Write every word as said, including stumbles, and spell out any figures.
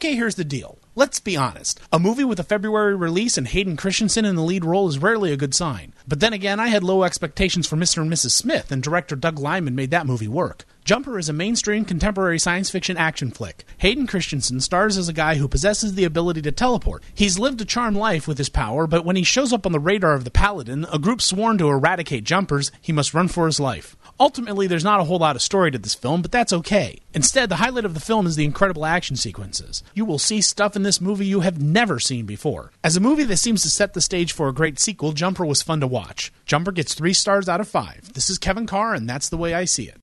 Okay, here's the deal. Let's be honest. A movie with a February release and Hayden Christensen in the lead role is rarely a good sign. But then again, I had low expectations for Mister and Missus Smith, and director Doug Liman made that movie work. Jumper is a mainstream contemporary science fiction action flick. Hayden Christensen stars as a guy who possesses the ability to teleport. He's lived a charmed life with his power, but when he shows up on the radar of the Paladin, a group sworn to eradicate Jumpers, he must run for his life. Ultimately, there's not a whole lot of story to this film, but that's okay. Instead, the highlight of the film is the incredible action sequences. You will see stuff in this movie you have never seen before. As a movie that seems to set the stage for a great sequel, Jumper was fun to watch. Jumper gets three stars out of five. This is Kevin Carr, and that's the way I see it.